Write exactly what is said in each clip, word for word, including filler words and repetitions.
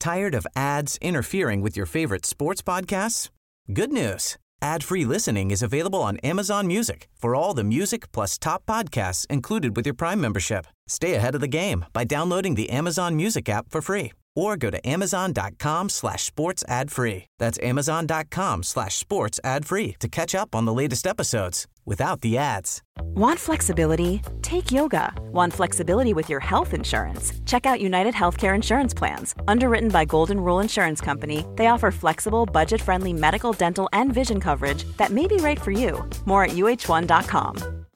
Tired of ads interfering with your favorite sports podcasts? Good news. Ad-free listening is available on Amazon Music for all the music plus top podcasts included with your Prime membership. Stay ahead of the game by downloading the Amazon Music app for free or go to amazon.com slash sports ad free. That's amazon.com slash sports ad free to catch up on the latest episodes without the ads. Want flexibility? Take yoga. Want flexibility with your health insurance? Check out United Healthcare Insurance Plans. Underwritten by Golden Rule Insurance Company, they offer flexible, budget-friendly medical, dental, and vision coverage that may be right for you. More at U H one dot com.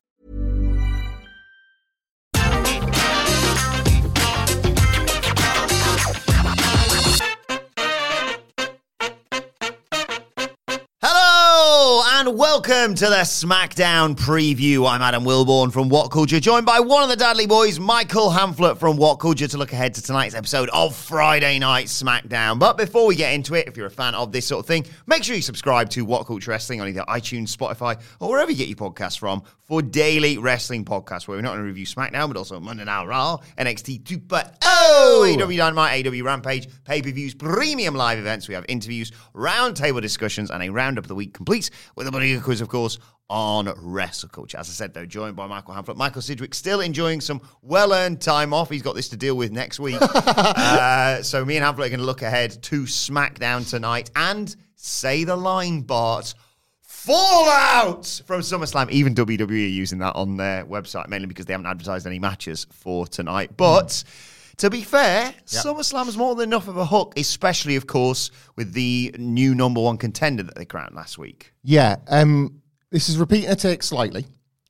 And welcome to the SmackDown preview. I'm Adam Wilborn from What Culture, joined by one of the Dudley boys, Michael Hamflett from What Culture, to look ahead to tonight's episode of Friday Night SmackDown. But before we get into it, if you're a fan of this sort of thing, make sure you subscribe to What Culture Wrestling on either iTunes, Spotify, or wherever you get your podcasts from for daily wrestling podcasts, where we're not going to review SmackDown, but also Monday Night Raw, N X T two point oh, A E W Dynamite, A E W Rampage, pay-per-views, premium live events. We have interviews, roundtable discussions, and a roundup of the week complete with a buddy quiz, of course, on Wrestle Culture. As I said, though, joined by Michael Hamflett. Michael Sidgwick still enjoying some well-earned time off. He's got this to deal with next week. uh, so me and Hamflett are going to look ahead to SmackDown tonight and say the line, Bart. Fallout from SummerSlam. Even W W E are using that on their website, mainly because they haven't advertised any matches for tonight. But mm. to be fair, yep. SummerSlam is more than enough of a hook, especially, of course, with the new number one contender that they crowned last week. Yeah, um, this is repeating a take slightly.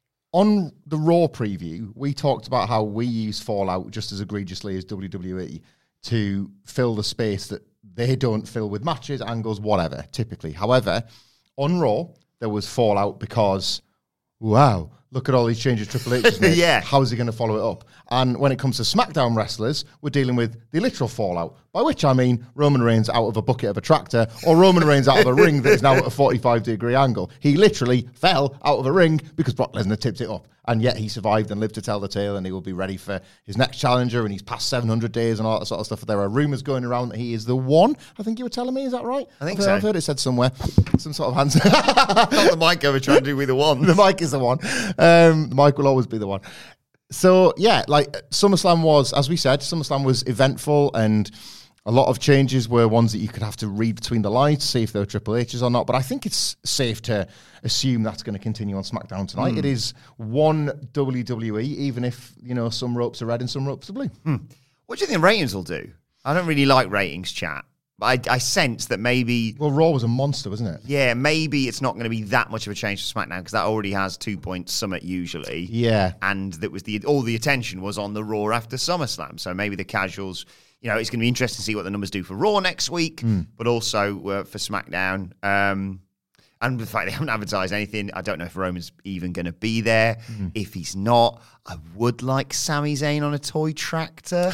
On the Raw preview, we talked about how we use Fallout just as egregiously as W W E to fill the space that they don't fill with matches, angles, whatever, typically. However, on Raw, there was Fallout because, wow, look at all these changes Triple H has made. Yeah. How is he going to follow it up? And when it comes to SmackDown wrestlers, we're dealing with the literal fallout, by which I mean Roman Reigns out of a bucket of a tractor or Roman Reigns out of a ring that is now at a forty-five degree angle. He literally fell out of a ring because Brock Lesnar tipped it up. And yet he survived and lived to tell the tale, and he will be ready for his next challenger, and he's past seven hundred days and all that sort of stuff. There are rumours going around that he is the one. I think you were telling me, is that right? I think I've, so. I've heard it said somewhere. Some sort of hands. Not the mic ever trying to do with the one. The mic is the one. Um, the mic will always be the one. So, yeah, like SummerSlam was, as we said, SummerSlam was eventful, and a lot of changes were ones that you could have to read between the lines to see if they were Triple H's or not. But I think it's safe to assume that's going to continue on SmackDown tonight. Mm. It is one W W E, even if, you know, some ropes are red and some ropes are blue. Hmm. What do you think ratings will do? I don't really like ratings chat. But I, I sense that maybe... Well, Raw was a monster, wasn't it? Yeah, maybe it's not going to be that much of a change for SmackDown because that already has two point summit usually. Yeah. And that was the all the attention was on the Raw after SummerSlam. So maybe the casuals... You know, it's going to be interesting to see what the numbers do for Raw next week, mm. but also uh, for SmackDown. Um, and the fact they haven't advertised anything, I don't know if Roman's even going to be there. Mm. If he's not, I would like Sami Zayn on a toy tractor.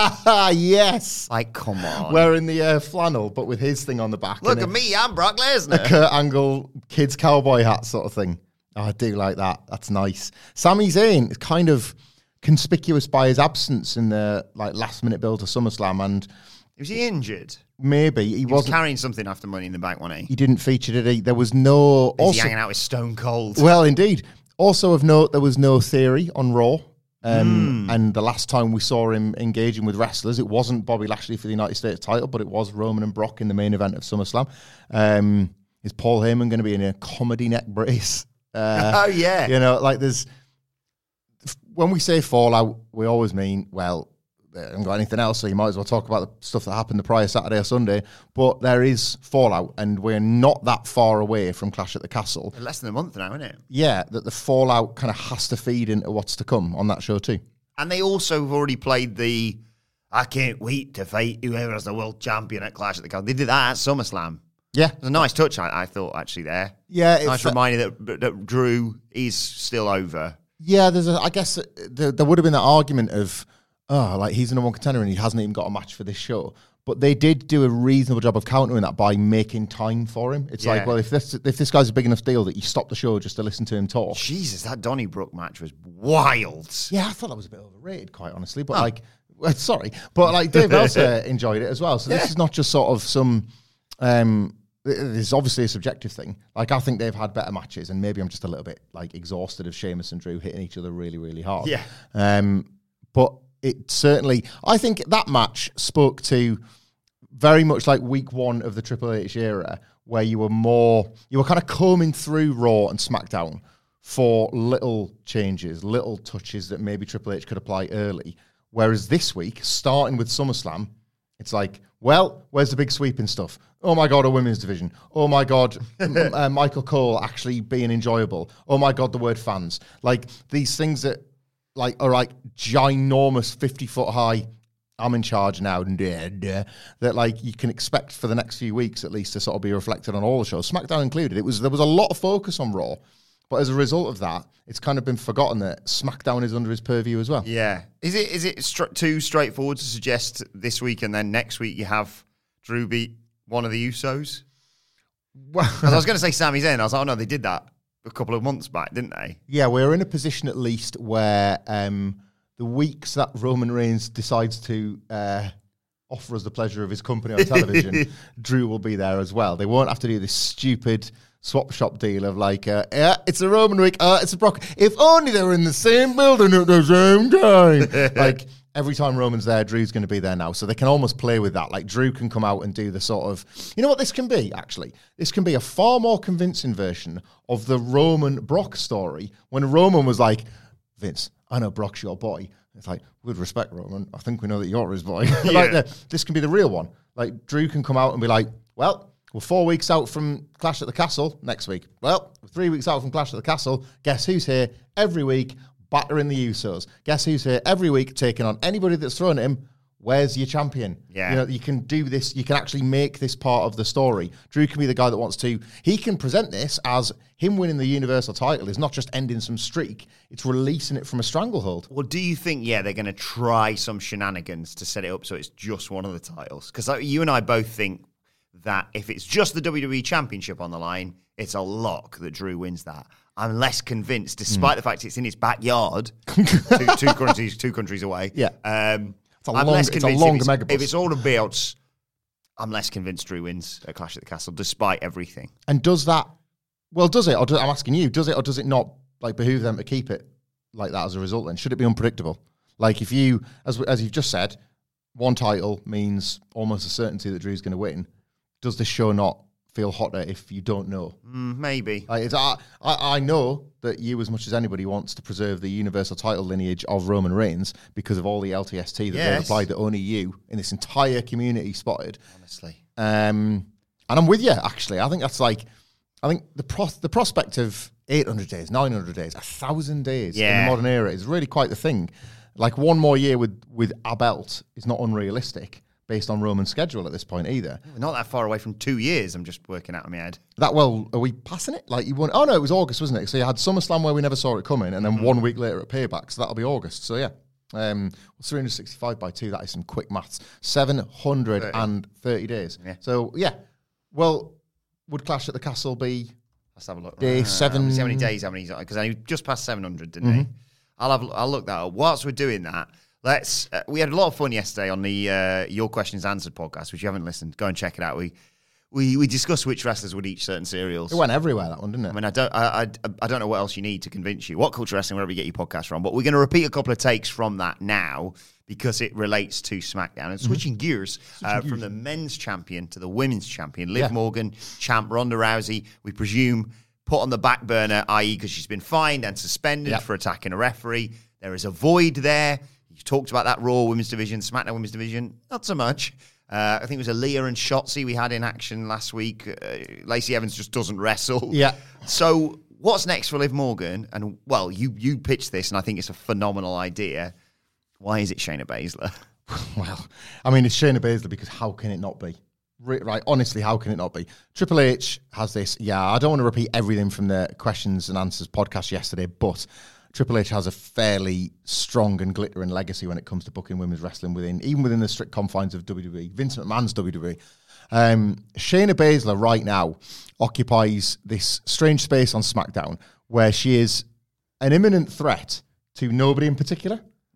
Yes. Like, come on. Wearing the uh, flannel, but with his thing on the back. Look at a, me, I'm Brock Lesnar. A Kurt Angle kids cowboy hat sort of thing. Oh, I do like that. That's nice. Sami Zayn is kind of... conspicuous by his absence in the like last minute build to SummerSlam, and was he injured? Maybe he, he wasn't was carrying something after Money in the Bank, wasn't he? He didn't feature, did he? There was no. Is also, he hanging out with Stone Cold? Well, indeed. Also of note, there was no Theory on Raw, um, mm. and the last time we saw him engaging with wrestlers, it wasn't Bobby Lashley for the United States title, but it was Roman and Brock in the main event of SummerSlam. Um, is Paul Heyman going to be in a comedy neck brace? Uh, oh yeah, you know, like there's. When we say Fallout, we always mean, well, they haven't got anything else, so you might as well talk about the stuff that happened the prior Saturday or Sunday. But there is Fallout, and we're not that far away from Clash at the Castle. Less than a month now, isn't it? Yeah, that the Fallout kind of has to feed into what's to come on that show too. And they also have already played the, I can't wait to fight whoever's the world champion at Clash at the Castle. They did that at SummerSlam. Yeah. It was a nice touch, I, I thought, actually, there. Yeah. Nice reminder that, that Drew is still over. Yeah, there's a, I guess uh, there, there would have been that argument of, oh, like he's the number one contender and he hasn't even got a match for this show. But they did do a reasonable job of countering that by making time for him. It's yeah. like, well, if this if this guy's a big enough deal that you stop the show just to listen to him talk. Jesus, that Donnybrook match was wild. Yeah, I thought that was a bit overrated, quite honestly. But oh. like, Well, sorry, but like Dave Meltzer enjoyed it as well. So Yeah. this is not just sort of some. Um, It's obviously a subjective thing. Like, I think they've had better matches, and maybe I'm just a little bit like exhausted of Sheamus and Drew hitting each other really, really hard. Yeah. Um, but it certainly, I think that match spoke to very much like week one of the Triple H era, where you were more, you were kind of combing through Raw and SmackDown for little changes, little touches that maybe Triple H could apply early. Whereas this week, starting with SummerSlam, it's like, well, where's the big sweeping stuff? Oh my God, a women's division. Oh my God, m- uh, Michael Cole actually being enjoyable. Oh my God, the word fans. Like these things that like are like ginormous fifty foot high, I'm in charge now, duh, duh, that like you can expect for the next few weeks at least to sort of be reflected on all the shows, SmackDown included. It was there was a lot of focus on Raw, but as a result of that, it's kind of been forgotten that SmackDown is under his purview as well. Yeah. Is it is it str- too straightforward to suggest this week and then next week you have Drew beat one of the Usos? Well, 'Cause I was going to say Sami Zayn. I was like, oh no, they did that a couple of months back, didn't they? yeah, we're in a position at least where um, the weeks that Roman Reigns decides to uh, offer us the pleasure of his company on television, Drew will be there as well. They won't have to do this stupid swap shop deal of like, uh, yeah, it's a Roman week, uh, it's a Brock. If only they were in the same building at the same time. Like, every time Roman's there, Drew's going to be there now. So they can almost play with that. Like, Drew can come out and do the sort of, you know what this can be, actually? This can be a far more convincing version of the Roman-Brock story when Roman was like, Vince, I know Brock's your boy. It's like, with respect, Roman, I think we know that you're his boy. Yeah. Like, the, this can be the real one. Like, Drew can come out and be like, well, we're four weeks out from Clash at the Castle next week. Well, we're three weeks out from Clash at the Castle. Guess who's here every week? Battering the Usos. Guess who's here every week taking on anybody that's thrown at him? Where's your champion? Yeah. You know, you can do this. You can actually make this part of the story. Drew can be the guy that wants to. He can present this as him winning the Universal title is not just ending some streak. It's releasing it from a stranglehold. Well, do you think, yeah, they're going to try some shenanigans to set it up so it's just one of the titles? Because like, you and I both think that if it's just the W W E Championship on the line, it's a lock that Drew wins that. I'm less convinced, despite mm. the fact it's in his backyard, two, two countries, two countries away. Yeah, um, it's a I'm long, less it's a convinced long if, it's, megabus. if it's all about, I'm less convinced Drew wins at Clash at the Castle, despite everything. And does that? Well, does it? Or do, I'm asking you, does it or does it not? Like behoove them to keep it like that as a result? Then should it be unpredictable? Like if you, as as you've just said, one title means almost a certainty that Drew's going to win. Does the show not feel hotter if you don't know? Mm, maybe. Like it's, I, I I know that you, as much as anybody, wants to preserve the Universal title lineage of Roman Reigns because of all the L T S T that Yes. they've applied that only you in this entire community spotted. Honestly. Um, and I'm with you, actually. I think that's like, I think the pro- the prospect of eight hundred days, nine hundred days, one thousand days in Yeah. the modern era is really quite the thing. Like one more year with, with a belt is not unrealistic based on Roman's schedule at this point either. We're not that far away from two years, I'm just working out in my head. That well, are we passing it? Like you won? Oh no, it was August, wasn't it? So you had SummerSlam where we never saw it coming, and then mm-hmm. one week later at Payback, so that'll be August. So yeah, um, three hundred sixty-five by two. That is some quick maths. Seven hundred and thirty days. Yeah. So yeah, well, would Clash at the Castle be? Let's have a look. Day uh, seven. How many days? How many? Because I just passed seven hundred, didn't Mm-hmm. he? I'll have. I'll look that up. Whilst we're doing that, let's. Uh, we had a lot of fun yesterday on the uh, Your Questions Answered podcast, which you haven't listened. Go and check it out. We we we discussed which wrestlers would eat certain cereals. It went everywhere, that one, didn't it? I mean, I don't. I, I I don't know what else you need to convince you. What Culture Wrestling, wherever you get your podcast from, but we're going to repeat a couple of takes from that now because it relates to SmackDown. And switching mm-hmm. gears switching uh, gears. from the men's champion to the women's champion, Liv yeah. Morgan, champ Ronda Rousey. We presume put on the back burner, that is, because she's been fined and suspended yep. for attacking a referee. There is a void there. You talked about that Raw women's division, SmackDown women's division. Not so much. Uh, I think it was Aaliyah and Shotzi we had in action last week. Uh, Lacey Evans just doesn't wrestle. Yeah. So what's next for Liv Morgan? And, well, you you pitched this, and I think it's a phenomenal idea. Why is it Shayna Baszler? Well, I mean, it's Shayna Baszler because how can it not be? Right, honestly, how can it not be? Triple H has this, yeah, I don't want to repeat everything from the questions and answers podcast yesterday, but Triple H has a fairly strong and glittering legacy when it comes to booking women's wrestling within, even within the strict confines of W W E. Vince McMahon's W W E. Um, Shayna Baszler right now occupies this strange space on SmackDown where she is an imminent threat to nobody in particular.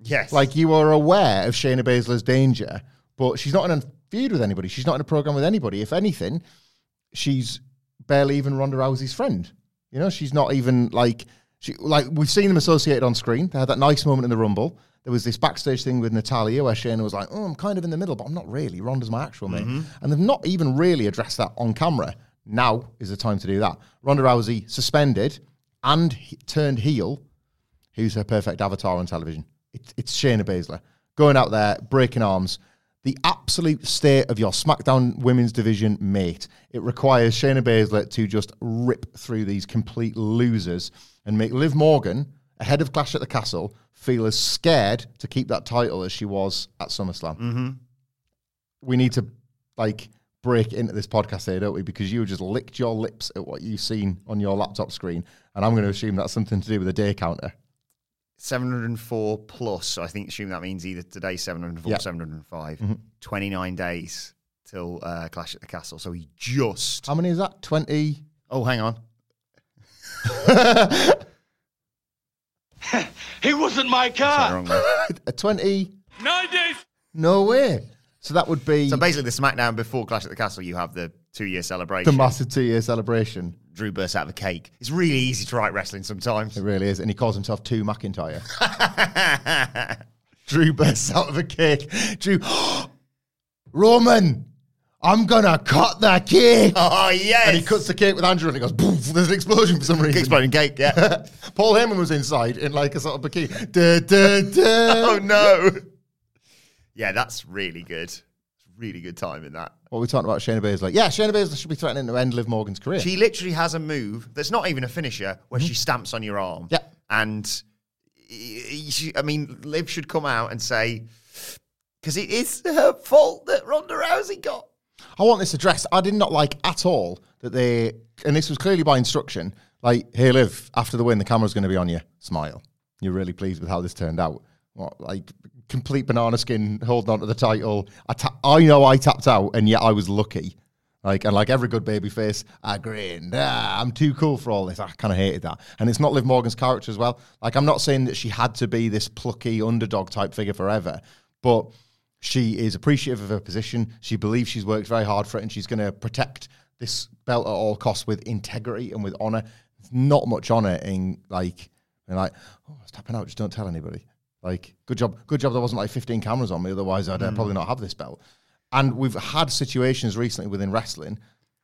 Yes. Like, you are aware of Shayna Baszler's danger, but she's not in a feud with anybody. She's not in a program with anybody. If anything, she's barely even Ronda Rousey's friend. You know, she's not even like, she like we've seen them associated on screen. They had that nice moment in the Rumble. There was this backstage thing with Natalya where Shayna was like, oh, I'm kind of in the middle, but I'm not really. Ronda's my actual mate. Mm-hmm. And they've not even really addressed that on camera. Now is the time to do that. Ronda Rousey suspended and he turned heel. Who's her perfect avatar on television? It, it's Shayna Baszler. Going out there, breaking arms. The absolute state of your SmackDown Women's Division, mate. It requires Shayna Baszler to just rip through these complete losers and make Liv Morgan, ahead of Clash at the Castle, feel as scared to keep that title as she was at SummerSlam. Mm-hmm. We need to, like, break into this podcast here, don't we? Because you just licked your lips at what you've seen on your laptop screen, and I'm going to assume that's something to do with the day counter. seven hundred four plus, so I think assume that means either today seven hundred four, yep. seven hundred five. Mm-hmm. twenty-nine days till uh, Clash at the Castle, so he just... How many is that? twenty? Oh, hang on. He wasn't my car. A twenty? Nine days. No way. So that would be... So basically the SmackDown before Clash at the Castle, you have the two-year celebration. The massive two-year celebration. Drew bursts out of a cake. It's really easy to write wrestling sometimes. It really is. And he calls himself Two McIntyre. Drew bursts out of a cake. Drew, Roman, I'm going to cut the cake. Oh, yes. And he cuts the cake with Andrew and he goes, boof, there's an explosion for some reason. Exploding cake, yeah. Paul Heyman was inside in like a sort of bikini. Da, da, da. Oh, no. Yeah, that's really good. It's really good time in that. What are we talking about Shayna Baszler? Yeah, Shayna Baszler should be threatening to end Liv Morgan's career. She literally has a move that's not even a finisher where mm-hmm. she stamps on your arm. Yeah. And, she, I mean, Liv should come out and say, because it is her fault that Ronda Rousey got. I want this addressed. I did not like at all that they, and this was clearly by instruction, like, hey, Liv, after the win, the camera's going to be on you. Smile. You're really pleased with how this turned out. What, like, complete banana skin holding on to the title. I, ta- I know I tapped out, and yet I was lucky. Like, and like every good babyface, I grinned. Ah, I'm too cool for all this. I kind of hated that. And it's not Liv Morgan's character as well. Like, I'm not saying that she had to be this plucky underdog type figure forever, but she is appreciative of her position. She believes she's worked very hard for it, and she's going to protect this belt at all costs with integrity and with honor. There's not much honor in, like, being like, oh, I was tapping out, just don't tell anybody. Like, good job, good job there wasn't like fifteen cameras on me, otherwise I'd uh, mm. probably not have this belt. And we've had situations recently within wrestling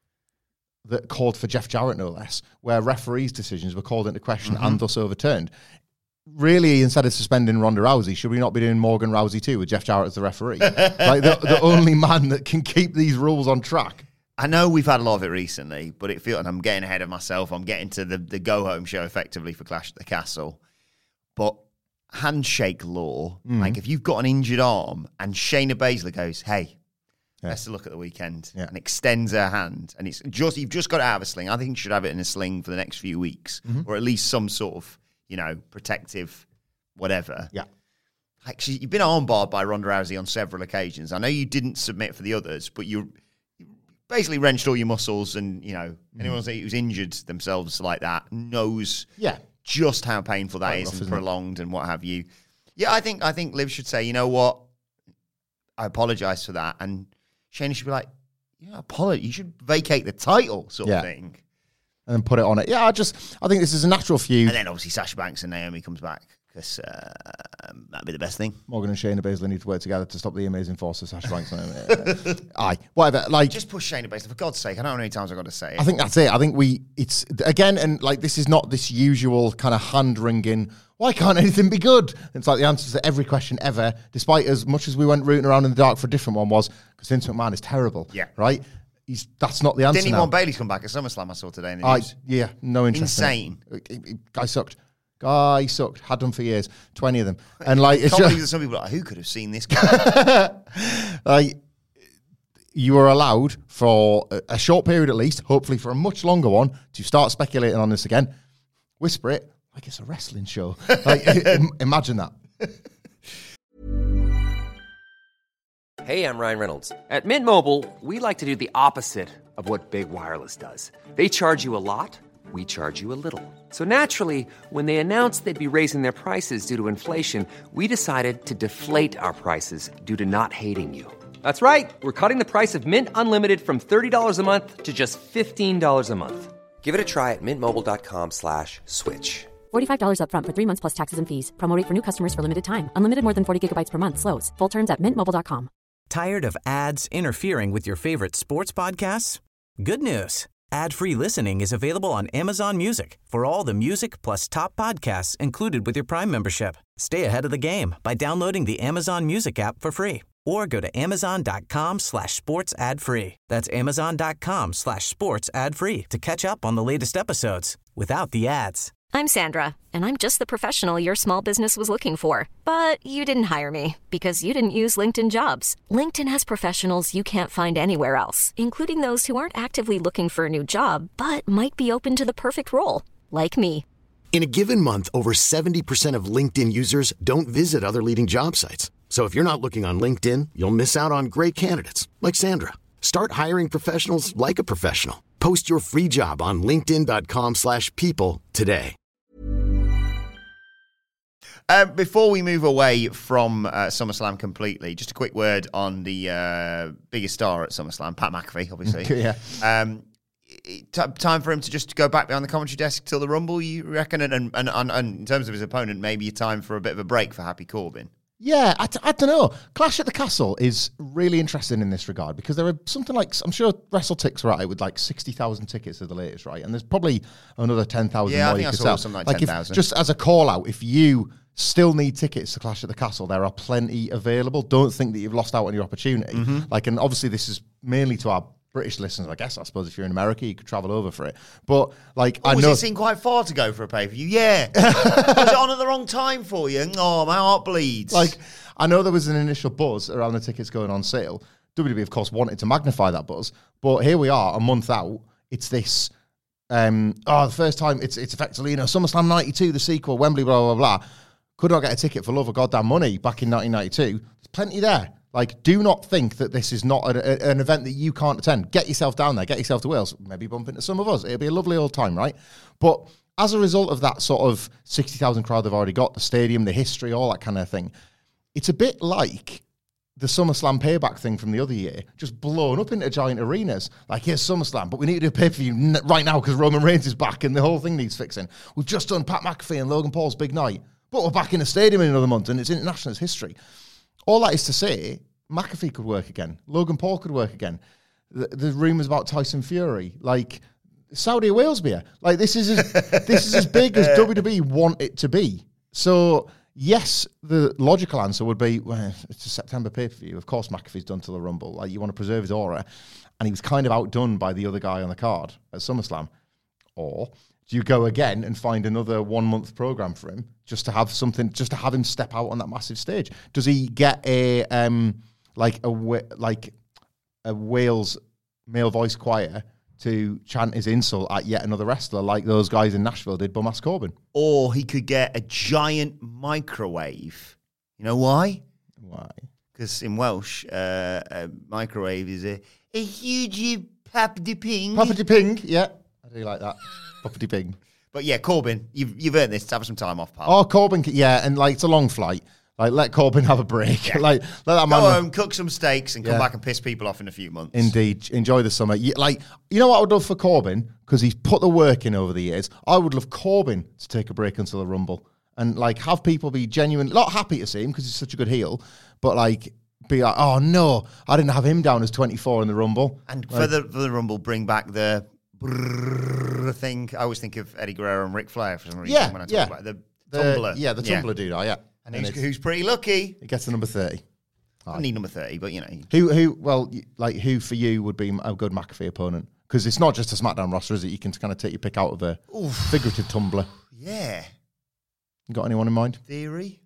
that called for Jeff Jarrett, no less, where referees' decisions were called into question mm-hmm. and thus overturned. Really, instead of suspending Ronda Rousey, should we not be doing Morgan Rousey too, with Jeff Jarrett as the referee? Like, the, the only man that can keep these rules on track. I know we've had a lot of it recently, but it feels, and I'm getting ahead of myself, I'm getting to the, the go-home show effectively for Clash at the Castle. But handshake law, mm. like if you've got an injured arm and Shayna Baszler goes, hey, yeah. let's look at the weekend, yeah. and extends her hand, and it's just, you've just got it out of a sling. I think you should have it in a sling for the next few weeks, mm-hmm. or at least some sort of, you know, protective whatever. Yeah. Like, she, you've been armbarred by Ronda Rousey on several occasions. I know you didn't submit for the others, but you basically wrenched all your muscles, and, you know, mm. anyone who's injured themselves like that knows yeah. just how painful that Quite is rough, and prolonged it? And what have you. Yeah, I think I think Liv should say, you know what, I apologise for that. And Shayna should be like, yeah, apologize. You should vacate the title, sort yeah. of thing. And then put it on it. Yeah, I just, I think this is a natural feud. And then obviously Sasha Banks and Naomi comes back, because uh, that'd be the best thing. Morgan and Shayna Baszler need to work together to stop the amazing force of Sasha Banks and Naomi. Aye, whatever. Like, just push Shayna Baszler, for God's sake. I don't know how many times I've got to say it. I think that's it. I think we, it's, again, and like, this is not this usual kind of hand-wringing, why can't anything be good? It's like the answer to every question ever, despite as much as we went rooting around in the dark for a different one, was because Vince McMahon is terrible. Yeah. Right? He's, that's not the answer. Didn't he now. want Bayley's come back at SummerSlam? I saw today in the I, news. Yeah, no interest. Insane. In it. It, it, guy sucked. Guy sucked. Had done for years. Twenty of them. And like, it's just, some people are like, who could have seen this guy? Like, you are allowed for a, a short period at least, hopefully for a much longer one, to start speculating on this again. Whisper it like it's a wrestling show. Like, imagine that. Hey, I'm Ryan Reynolds. At Mint Mobile, we like to do the opposite of what Big Wireless does. They charge you a lot, we charge you a little. So naturally, when they announced they'd be raising their prices due to inflation, we decided to deflate our prices due to not hating you. That's right. We're cutting the price of Mint Unlimited from thirty dollars a month to just fifteen dollars a month. Give it a try at mintmobile.com slash switch. forty-five dollars up front for three months plus taxes and fees. Promo rate for new customers for limited time. Unlimited more than forty gigabytes per month. Slows full terms at mint mobile dot com. Tired of ads interfering with your favorite sports podcasts? Good news. Ad-free listening is available on Amazon Music for all the music plus top podcasts included with your Prime membership. Stay ahead of the game by downloading the Amazon Music app for free or go to amazon.com slash sports ad free. That's amazon.com slash sports ad free to catch up on the latest episodes without the ads. I'm Sandra, and I'm just the professional your small business was looking for. But you didn't hire me because you didn't use LinkedIn Jobs. LinkedIn has professionals you can't find anywhere else, including those who aren't actively looking for a new job, but might be open to the perfect role, like me. In a given month, over seventy percent of LinkedIn users don't visit other leading job sites. So if you're not looking on LinkedIn, you'll miss out on great candidates, like Sandra. Start hiring professionals like a professional. Post your free job on linkedin.com slash people today. Uh, before we move away from uh, SummerSlam completely, just a quick word on the uh, biggest star at SummerSlam, Pat McAfee, obviously. yeah. Um, t- time for him to just go back behind the commentary desk till the Rumble, you reckon? And, and, and, and in terms of his opponent, maybe a time for a bit of a break for Happy Corbin. Yeah, I, t- I don't know. Clash at the Castle is really interesting in this regard because there are something like, I'm sure WrestleTix were at it with like sixty thousand tickets at the latest, right? And there's probably another ten thousand yeah, more I think you I could saw sell. something like, like ten thousand. Just as a call out, if you still need tickets to Clash at the Castle, there are plenty available. Don't think that you've lost out on your opportunity. Mm-hmm. Like, and obviously this is mainly to our British listeners, I guess. I suppose if you're in America, you could travel over for it. But like, oh, I was know it seem quite far to go for a pay per view? Yeah, was it on at the wrong time for you? Oh, my heart bleeds. Like, I know there was an initial buzz around the tickets going on sale. W W E, of course, wanted to magnify that buzz, but here we are, a month out. It's this. Um, oh, the first time it's it's effectively, you know, SummerSlam ninety-two, the sequel, Wembley, blah blah blah. Could not get a ticket for love of goddamn money back in nineteen ninety-two. There's plenty there. Like, do not think that this is not a, a, an event that you can't attend. Get yourself down there. Get yourself to Wales. Maybe bump into some of us. It'll be a lovely old time, right? But as a result of that sort of sixty thousand crowd they've already got, the stadium, the history, all that kind of thing, it's a bit like the SummerSlam payback thing from the other year, just blown up into giant arenas. Like, here's SummerSlam, but we need to do a pay-per-view n- right now because Roman Reigns is back and the whole thing needs fixing. We've just done Pat McAfee and Logan Paul's big night, but we're back in the stadium in another month and it's international history. All that is to say, McAfee could work again. Logan Paul could work again. The, the rumours about Tyson Fury, like Saudi Arabia, like this is as, this is as big as W W E want it to be. So yes, the logical answer would be, well, it's a September pay-per-view. Of course, McAfee's done till the Rumble. Like, you want to preserve his aura, and he was kind of outdone by the other guy on the card at SummerSlam. Or do you go again and find another one-month program for him just to have something, just to have him step out on that massive stage? Does he get a um? like a like a Wales male voice choir to chant his insult at yet another wrestler like those guys in Nashville did Bum-Ass Corbin? Or he could get a giant microwave. You know why? Why? Because in Welsh, uh, a microwave is a, a huge pappity ping. Pappity ping, yeah. I do like that. Pappity ping. But yeah, Corbin, you've, you've earned this to have some time off, pal. Oh, Corbin, yeah, and like it's a long flight. Like, let Corbin have a break. Yeah. Like, let that man go home, cook some steaks, and come Yeah. back and piss people off in a few months. Indeed. Enjoy the summer. You, like, you know what I would love for Corbin? Because he's put the work in over the years. I would love Corbin to take a break until the Rumble. And, like, have people be genuine, not happy to see him because he's such a good heel, but, like, be like, oh, no, I didn't have him down as twenty-four in the Rumble. And like, for, the, for the Rumble, bring back the brrrr thing. I always think of Eddie Guerrero and Ric Flair for some reason Yeah, when I talk yeah. about the, the tumbler. Yeah, the tumbler dude, oh, yeah. And, And who's, it's- who's pretty lucky. He gets to number thirty. I need number thirty, but, you know. Who, who, well, y- like, who for you would be a good McAfee opponent? Because it's not just a SmackDown roster, is it? You can kind of take your pick out of a Oof. figurative tumbler. Yeah. You got anyone in mind? Theory.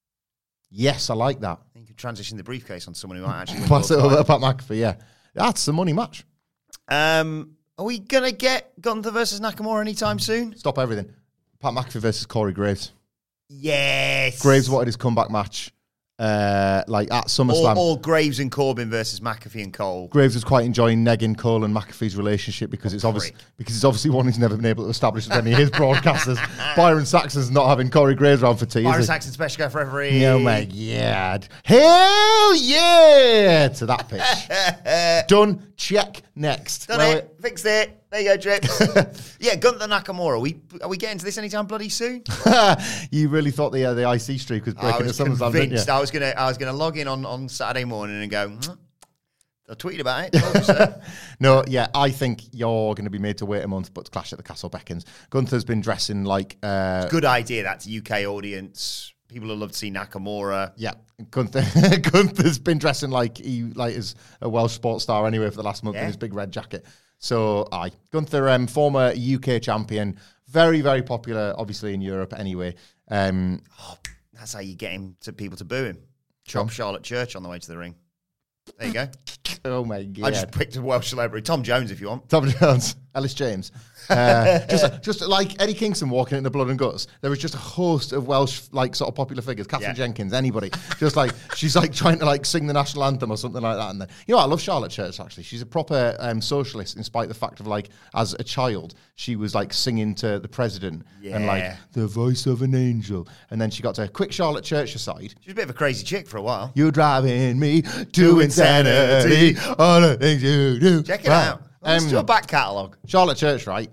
Yes, I like that. You could transition the briefcase on someone who might actually win. Pass it the over to title. Pat McAfee, yeah. That's the money match. Um, are we going to get Gunther versus Nakamura anytime soon? Stop everything. Pat McAfee versus Corey Graves. Yes. Graves wanted his comeback match, uh, like at Or, SummerSlam. or Graves and Corbin versus McAfee and Cole. Graves was quite enjoying negging Cole and McAfee's relationship because it's obvious because it's obviously one he's never been able to establish with any of his broadcasters. Byron Saxon's not having Corey Graves around for tea. Byron is he? Saxon, special guest referee. Oh my god! Hell yeah! To that pitch. Done. Check. Next. Done Well, it. Fixed it. There you go, Trips. Yeah, Gunther Nakamura. Are we are we getting to this anytime bloody soon? You really thought the uh, the I C streak was breaking I was at SummerSlam, didn't you? convinced I was gonna I was gonna log in on, on Saturday morning and go. "Hmm, I tweeted about it. Told you so." No, yeah, I think you're going to be made to wait a month, but Clash at the Castle beckons. Gunther's been dressing like... Uh, Good idea. That's a U K audience. People will love to see Nakamura. Yeah, Gunther, Gunther's been dressing like he like is a Welsh sports star anyway for the last month Yeah. in his big red jacket. So, aye. Gunther, um, former U K champion, very, very popular, obviously, in Europe anyway. Um, Oh, that's how you get him to people to boo him. Chop Charlotte Church on the way to the ring. There you go. oh, my God. I just picked a Welsh celebrity. Tom Jones, if you want. Tom Jones, Ellis James. Uh, just, just like Eddie Kingston walking into Blood and Guts, there was just a host of Welsh, like, sort of popular figures. Catherine Yeah. Jenkins, anybody. Just like, she's like trying to like sing the national anthem or something like that. And then, you know, I love Charlotte Church, actually. She's a proper um, socialist, in spite of the fact of, like, as a child, she was like singing to the president and like, Yeah. the voice of an angel. And then she got to quick Charlotte Church aside. She was a bit of a crazy chick for a while. You're driving me to insanity. All the things you do. Check it Right. out. Let's Um, do a back catalogue. Charlotte Church, right?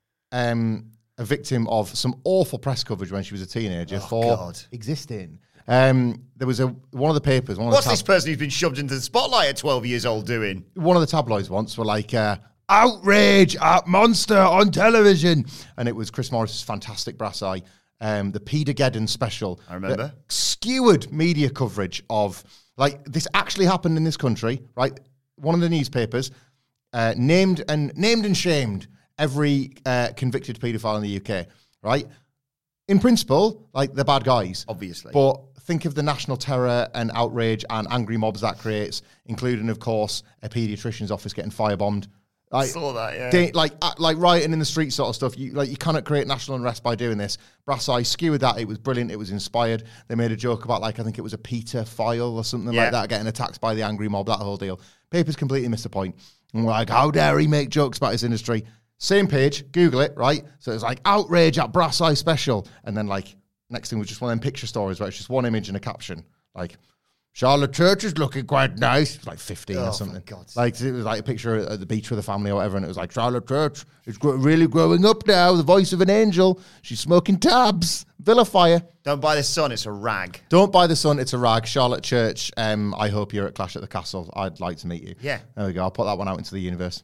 Um, a victim of some awful press coverage when she was a teenager Oh, for God. existing. Um, there was a one of the papers. One of What's the tab- this person who's been shoved into the spotlight at twelve years old doing? one of the tabloids once were like, uh, outrage at Monster on television. And it was Chris Morris's fantastic brass eye, um, the Peter Geddon special. I remember. that skewered media coverage of, like, this actually happened in this country, right? One of the newspapers uh, named and named and shamed every uh, convicted paedophile in the U K, right? In principle, like, they're bad guys. Obviously. But think of the national terror and outrage and angry mobs that creates, including, of course, a paediatrician's office getting firebombed. Like, Saw that, yeah. da- like, uh, like rioting in the street sort of stuff. You like you cannot create national unrest by doing this. Brass Eye skewered that. It was brilliant. It was inspired. They made a joke about, like, I think it was a Peter file or something Yeah. like that, getting attacked by the angry mob, that whole deal. Papers completely missed the point. And we're like, how dare he make jokes about his industry? Same page, Google it, right? So it's like, outrage at Brass Eye special. And then, like, next thing was just one of them picture stories where it's just one image and a caption. Like, Charlotte Church is looking quite nice. It's like fifteen Oh, or for something. God's Like, it was like a picture at the beach with the family or whatever, and it was like, Charlotte Church is gr- really growing up now, the voice of an angel. She's smoking tabs. Vilifier. Don't buy the Sun, it's a rag. Don't buy the Sun, it's a rag. Charlotte Church, um, I hope you're at Clash at the Castle. I'd like to meet you. Yeah. There we go. I'll put that one out into the universe.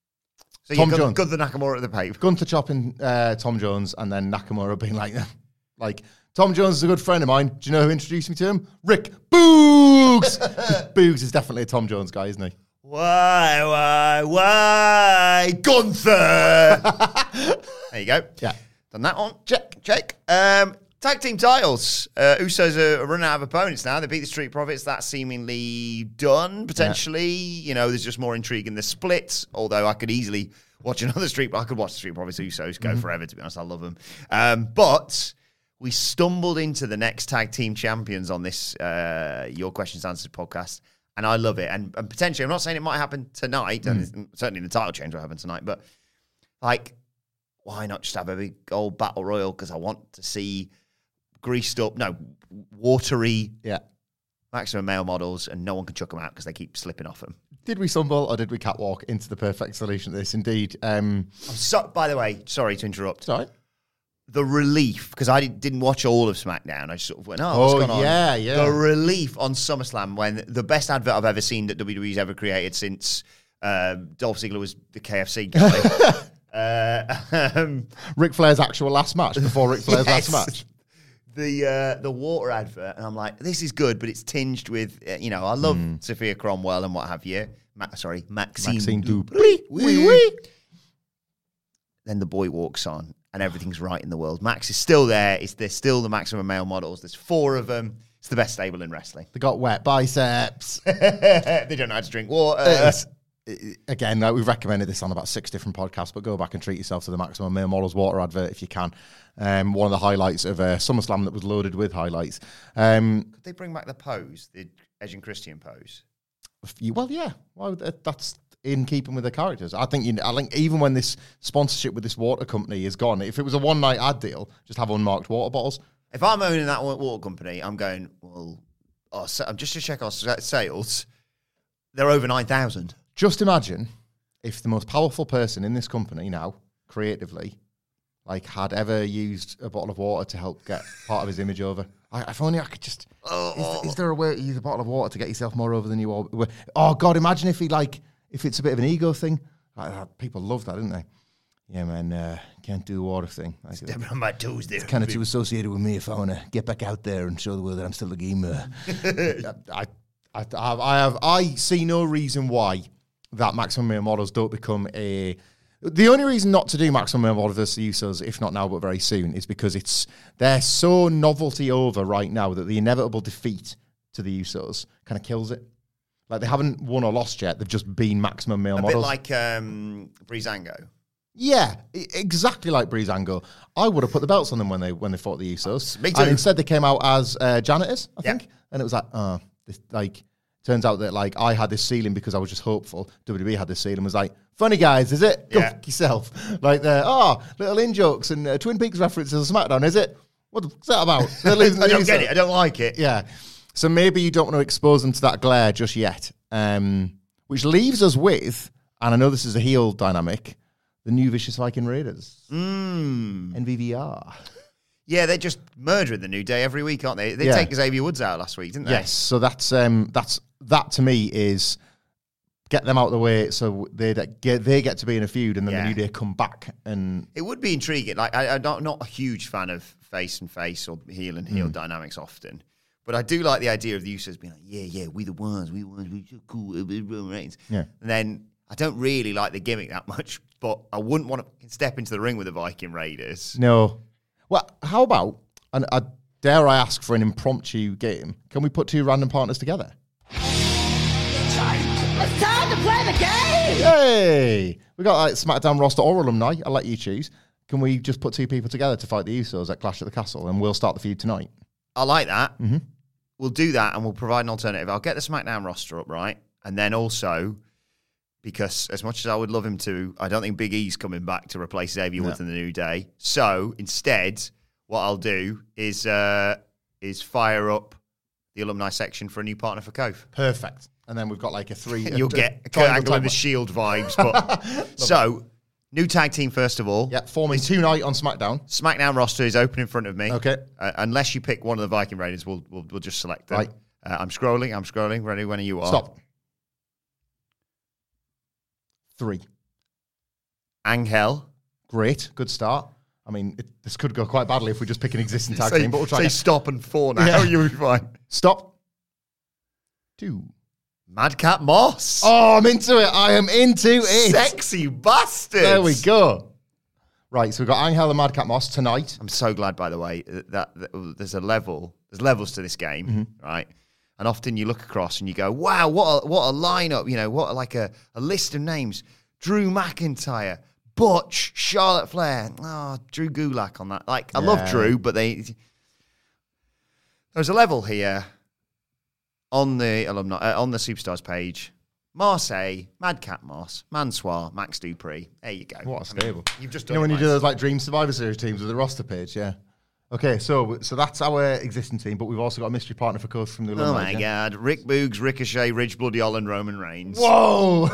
So Tom you got, Jones. got the Nakamura at the paper. Gunther chopping uh, Tom Jones, and then Nakamura being like, like, Tom Jones is a good friend of mine. Do you know who introduced me to him? Rick Boogs. Boogs is definitely a Tom Jones guy, isn't he? Why, why, why, Gunther? There you go. Yeah. Done that one. Check, check. Um, tag team titles. Uh, Usos are running out of opponents now. They beat the Street Profits. That's seemingly done, potentially. You know, there's just more intrigue in the split, although I could easily watch another Street I could watch the Street Profits Usos go Mm-hmm. forever, to be honest. I love them. Um, but we stumbled into the next tag team champions on this uh, Your Questions Answered podcast, and I love it. And, and potentially, I'm not saying it might happen tonight, Mm. and certainly the title change will happen tonight, but like, why not just have a big old battle royal? Because I want to see greased up, no, watery Yeah. maximum male models, and no one can chuck them out because they keep slipping off them. Did we stumble or did we catwalk into the perfect solution to this? Indeed. Um, I'm so, by the way, sorry to interrupt. sorry. The relief, because I didn't, didn't watch all of SmackDown. I just sort of went, oh, what's Oh, going on? yeah, yeah. The relief on SummerSlam when the best advert I've ever seen that W W E's ever created since uh, Dolph Ziggler was the K F C guy. uh, um, Ric Flair's actual last match before Ric Flair's Yes. last match. the uh, the water advert, and I'm like, this is good, but it's tinged with, uh, you know, I love Sophia Cromwell and what have you. Ma- sorry, Maxine, Maxine Dupree. Dupree. Wee, wee. Then the boy walks on, and everything's right in the world. Max is still there. It's there's still the maximum male models. There's four of them. It's the best stable in wrestling. They got wet biceps. They don't know how to drink water. It's- again, like we've recommended this on about six different podcasts, but go back and treat yourself to the Maximum Male Models water advert if you can. Um, one of the highlights of uh, SummerSlam that was loaded with highlights. Um, Could they bring back the pose, the Edge and Christian pose? you, well, yeah, well, that's in keeping with the characters. I think you. I think even when this sponsorship with this water company is gone, if it was a one night ad deal, just have unmarked water bottles. If I'm owning that water company, I'm going, well, oh, so, just to check our sales, they're over nine thousand. Just imagine if the most powerful person in this company now, creatively, like had ever used a bottle of water to help get part of his image over. I, if only I could just... Oh. Is, is there a way to use a bottle of water to get yourself more over than you are? Oh, God, imagine if he, like, if it's a bit of an ego thing. Like, uh, people love that, don't they? Yeah, man, uh, can't do the water thing. Like, Stepping on my toes there. It's kind of too associated with me if I want to get back out there and show the world that I'm still a gamer. I, I, I, I have, I see no reason why that Maximum Male Models don't become a... The only reason not to do Maximum Male Models versus the Usos, if not now but very soon, is because it's they're so novelty over right now that the inevitable defeat to the Usos kind of kills it. Like, they haven't won or lost yet. They've just been Maximum Male a Models. A bit like um, Breezango. Yeah, exactly like Breezango. I would have put the belts on them when they when they fought the Usos. Me too. And instead they came out as uh, janitors, I Yeah. think. And it was like, oh, this, like, turns out that, like, I had this ceiling because I was just hopeful. W W E had this ceiling, was like, funny guys, is it? Go Yeah. fuck yourself. Like, the oh, little in-jokes and uh, Twin Peaks references on SmackDown, is it? What the fuck's that about? They're losing I the don't get Usos. it. I don't like it. Yeah. So maybe you don't want to expose them to that glare just yet. Um, which leaves us with, and I know this is a heel dynamic, the new Vicious Viking Raiders. Mm. N V V R. Yeah, they just merge with the New Day every week, aren't they? They Yeah. take Xavier Woods out last week, didn't they? Yes, so that's um, that's that to me is get them out of the way so they get they get to be in a feud, and then Yeah. the New Day come back and It would be intriguing. Like I, I'm not, not a huge fan of face and face or heel and heel Mm. dynamics often, but I do like the idea of the Usos being like, yeah, yeah, we the ones, we the ones, we so cool, we're Roman Reigns. Yeah. And then I don't really like the gimmick that much, but I wouldn't want to step into the ring with the Viking Raiders. no. Well, how about and uh, dare I ask for an impromptu game? Can we put two random partners together? It's time to play the game! Hey, we got like SmackDown roster or alumni. I'll let you choose. Can we just put two people together to fight the Usos at Clash at the Castle, and we'll start the feud tonight? I like that. Mm-hmm. We'll do that, and we'll provide an alternative. I'll get the SmackDown roster up, right? And then also, because as much as I would love him to, I don't think Big E's coming back to replace Xavier Woods No. in the New Day. So instead, what I'll do is uh, is fire up the alumni section for a new partner for Kof. Perfect. And then we've got like a three. You'll a, get a Kurt triangle Angle and the type- Shield vibes. But so, new tag team first of all. Yeah, forming tonight on SmackDown. SmackDown roster is open in front of me. Okay. Uh, unless you pick one of the Viking Raiders, we'll we'll, we'll just select them. Right. Uh, I'm scrolling. I'm scrolling. Ready when you are. Stop. Three. Angel. Great. Good start. I mean, it, this could go quite badly if we just pick an existing tag say, team, but we'll try. say again. stop and four now. Yeah. You'll be fine. Stop. Two. Madcap Moss. Oh, I'm into it. I am into it. Sexy bastard. There we go. Right, so we've got Angel and Madcap Moss tonight. I'm so glad, by the way, that, that there's a level, there's levels to this game, Mm-hmm. right? And often you look across and you go, wow, what a, what a lineup, you know, what a, like a, a list of names. Drew McIntyre, Butch, Charlotte Flair, oh, Drew Gulak on that. Like, I love Yeah. Drew, but they, there's a level here on the alumni, uh, on the Superstars page. Marseille, Madcap Moss, Mansoir, Max Dupree. There you go. What a stable. I mean, you've just You done know it, when you mate. do those like Dream Survivor Series teams with the roster page, yeah. Okay, so so that's our existing team, but we've also got a mystery partner for Coast from the Oh alumni. my yeah? God. Rick Boogs, Ricochet, Ridge Bloody Holland, Roman Reigns. Whoa!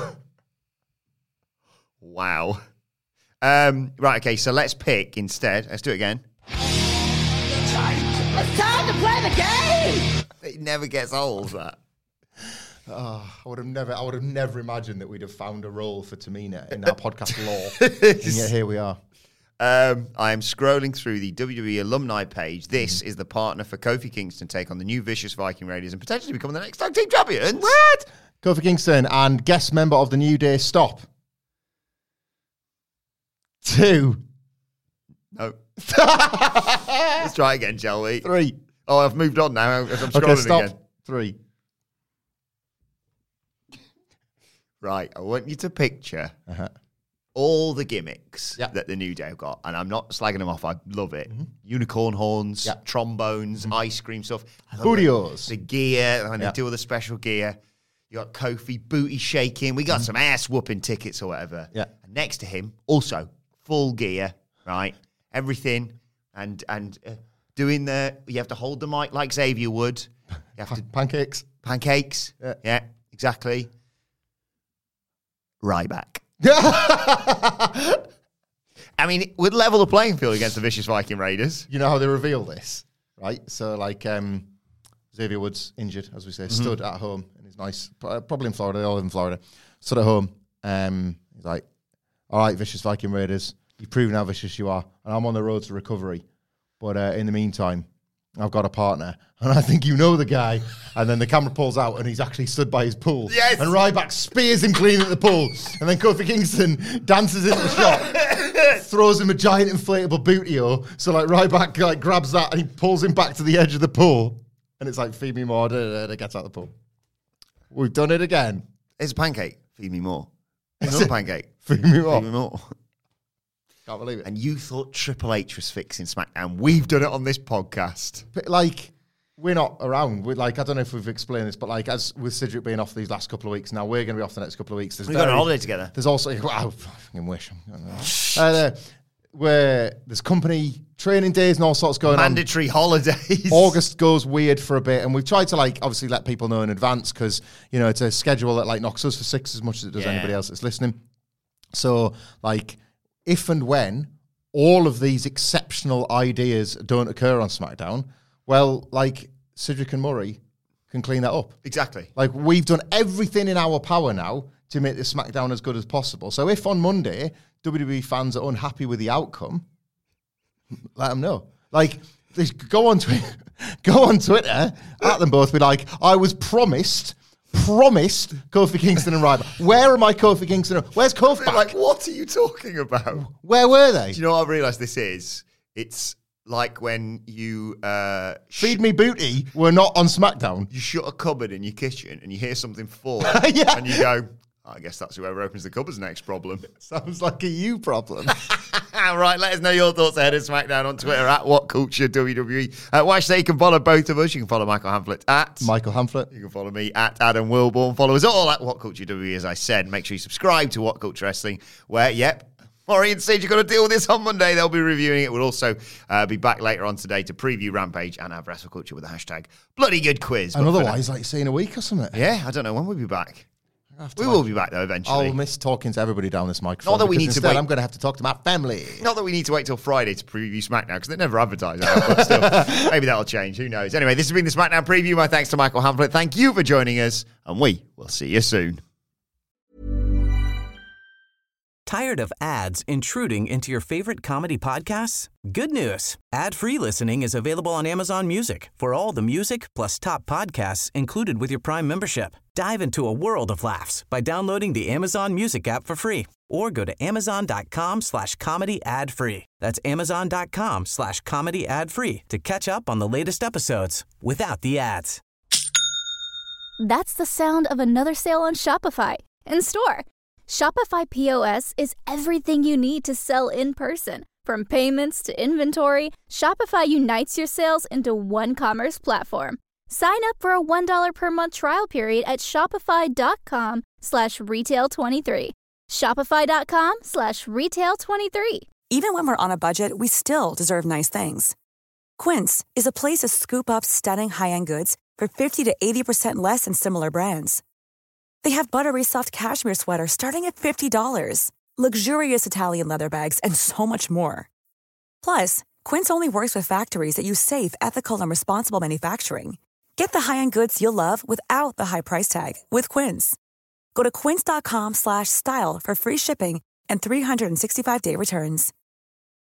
Wow. Um, right, okay, so let's pick instead. Let's do it again. It's time to play the game! It never gets old, that. Oh, I would have never, I would have never imagined that we'd have found a role for Tamina in our podcast lore, and yet here we are. Um, I am scrolling through the W W E alumni page. This is the partner for Kofi Kingston take on the new Vicious Viking Raiders and potentially become the next tag team champions. What? Kofi Kingston and guest member of the New Day. Stop. Two. No. Let's try again, shall we? Three. Oh, I've moved on now. I'm scrolling Okay, stop. again. Three. right, I want you to picture Uh-huh. all the gimmicks Yeah. that the New Day have got. And I'm not slagging them off. I love it. Mm-hmm. Unicorn horns, Yeah. trombones, ice cream stuff. I love Bootios. The, the gear, and Yeah. they do all the special gear. You got Kofi booty shaking. We got some ass whooping tickets or whatever. Mm-hmm. Yeah. And next to him, also full gear, right? Everything. And and uh, doing the, you have to hold the mic like Xavier would. You have to, Pancakes. pancakes. Yeah. Yeah, exactly. Ryback. I mean, it would level the playing field against the Vicious Viking Raiders. You know how they reveal this, right? So, like, um, Xavier Woods, injured, as we say, Mm-hmm. stood at home in his nice, probably in Florida, they all live in Florida, stood at home. Um, he's like, all right, Vicious Viking Raiders, you've proven how vicious you are, and I'm on the road to recovery. But uh, in the meantime, I've got a partner, and I think you know the guy. And then the camera pulls out, and he's actually stood by his pool. Yes. And Ryback spears him clean at the pool. And then Kofi Kingston dances into the shot, throws him a giant inflatable bootio. So, like, Ryback, like, grabs that, and he pulls him back to the edge of the pool. And it's like, feed me more, da, da, da, gets out the pool. We've done it again. It's a pancake. Feed me more. Is Another it? pancake. Feed me more. Feed me more. Can't believe it. And you thought Triple H was fixing SmackDown. We've done it on this podcast. But, like, we're not around. We're like, I don't know if we've explained this, but like, as with Cedric being off these last couple of weeks, now we're going to be off the next couple of weeks. There's We've got very- a holiday together. There's also, wow, I fucking wish. uh, where there's company training days and all sorts going Mandatory holidays. on. August goes weird for a bit, and we've tried to like obviously let people know in advance because you know it's a schedule that like knocks us for six as much as it does Yeah. anybody else that's listening. So like, if and when all of these exceptional ideas don't occur on SmackDown, well, like Cedric and Murray can clean that up. Exactly. Like, we've done everything in our power now to make the SmackDown as good as possible. So if on Monday W W E fans are unhappy with the outcome, let them know. Like, they go on Twitter, go on Twitter at them both. Be like, I was promised, promised Kofi Kingston and Ryback. Where are my Kofi Kingston? Where's Kofi? They're like, what are you talking about? Where were they? Do you know what I've realised this is? It's like when you uh, Feed Me Booty were not on SmackDown. you shut a cupboard in your kitchen and you hear something fall, Yeah. and you go, I guess that's whoever opens the cupboard's next problem. Sounds like a you problem. Right, let us know your thoughts ahead of SmackDown on Twitter at WhatCultureWWE. Uh, why say you can follow both of us. You can follow Michael Hamflett at Michael Hamflett. You can follow me at Adam Wilborn. Follow us all at WhatCultureWWE, as I said. Make sure you subscribe to What Culture Wrestling, where, yep, Maury and Sage, you've got to deal with this on Monday. They'll be reviewing it. We'll also uh, be back later on today to preview Rampage and have Wrestle Culture with the hashtag Bloody Good Quiz. And But for otherwise, like, say in a week or something. now- yeah, I don't know when we'll be back. We like- will be back, though, eventually. I'll miss talking to everybody down this microphone. Not that we because need to instead wait- I'm going to have to talk to my family. Not that we need to wait till Friday to preview SmackDown, because they never advertise it, but still, maybe that'll change. Who knows? Anyway, this has been the SmackDown preview. My thanks to Michael Hamflett. Thank you for joining us, and we will see you soon. Tired of ads intruding into your favorite comedy podcasts? Good news. Ad-free listening is available on Amazon Music for all the music plus top podcasts included with your Prime membership. Dive into a world of laughs by downloading the Amazon Music app for free or go to amazon.com slash comedy ad free. That's amazon.com slash comedy ad free to catch up on the latest episodes without the ads. That's the sound of another sale on Shopify in store. Shopify P O S is everything you need to sell in person. From payments to inventory, Shopify unites your sales into one commerce platform. Sign up for a one dollar per month trial period at shopify.com slash retail 23. Shopify.com slash retail 23. Even when we're on a budget, we still deserve nice things. Quince is a place to scoop up stunning high-end goods for fifty to eighty percent less than similar brands. They have buttery soft cashmere sweaters starting at fifty dollars, luxurious Italian leather bags, and so much more. Plus, Quince only works with factories that use safe, ethical, and responsible manufacturing. Get the high-end goods you'll love without the high price tag with Quince. Go to quince.com slash style for free shipping and three sixty-five day returns.